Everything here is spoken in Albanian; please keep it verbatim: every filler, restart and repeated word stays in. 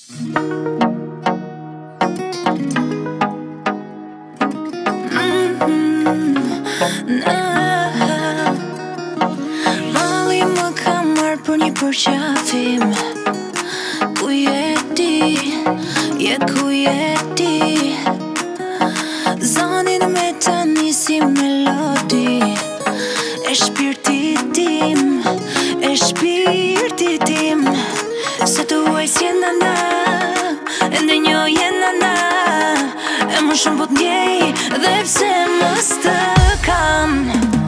Mali më ka marrë për një përqafim. Ku je ti, je ku je ti. Zanin me të nisi melodi e shpirtit tim, e shpirtit tim. Se të uaj s'jena na, e ndë një jena na. E më shumë po t'ndjej dhe pse më stëkan.